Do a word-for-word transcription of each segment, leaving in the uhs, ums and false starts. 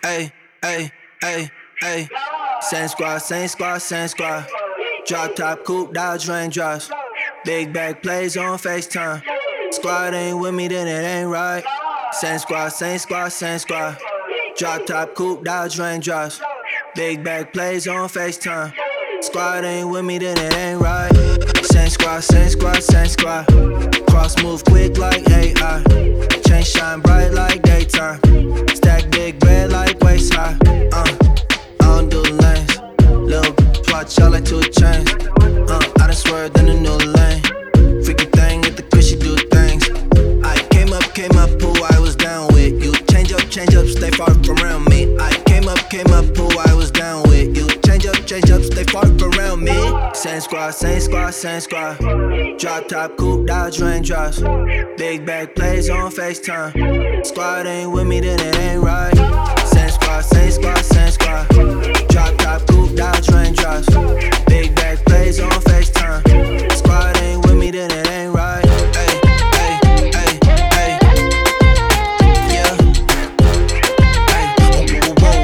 Ay, ay, ay, ay. Same squad, same squad, same squad. Drop top, coupe, Dodge raindrops. Big bag plays on FaceTime. Squad ain't with me, then it ain't right. Same squad, same squad, same squad. Drop top, coupe, Dodge raindrops. Big bag plays on FaceTime. Squad ain't with me, then it ain't right. Same squad, same squad, same squad. Cross move quick like A I. Chain shine bright like daytime. Stack big bread like waist high. Uh, I don't do lanes. Lil' watch out like two chains. Uh, I done swerved in a new lane. Freaky thing with the Chris, she do things. I came up, came up, who I was down with. You change up, change up, stay far from around me. I came up, came up, who I was down with. You change up, change up, stay far from around me. Same squad, same squad, same squad. Drop top, coupe, Dodge raindrops. Big bag plays on FaceTime. Squad ain't with me, then it ain't right. Same squad, same squad, same squad. Drop top, coupe, Dodge raindrops. Big bag plays on FaceTime. Squad ain't with me, then it ain't right. Ay, ay, ay, ay. Yeah. Ay, whoa, whoa, whoa.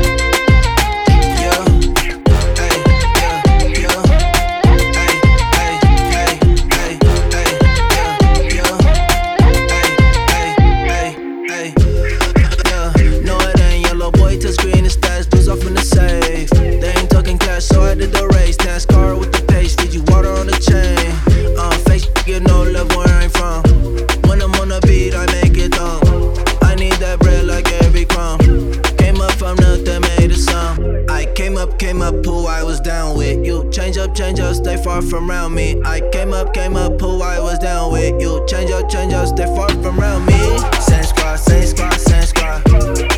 Yeah. Ay, yeah, yeah. Ay, ay, ay, ay, ay, yeah, yeah. Ay, ay, ay, ay. Yeah. No, it ain't yellow boy, touch green, it's stats, dudes off in the safe. They ain't talking cash, so I did the race. NASCAR with the pace, feed you water on the chain. Uh, face, get no love where I'm from. When I'm on the beat, I make it dumb. I need that bread like every crumb. Came up from nothing, made a sum. I came up, came up, who I was down with. You change up, change up, stay far from around me. I came up, came up, who I was down with. You change up, change up, stay far from around me. Same squad, same squad, same squad.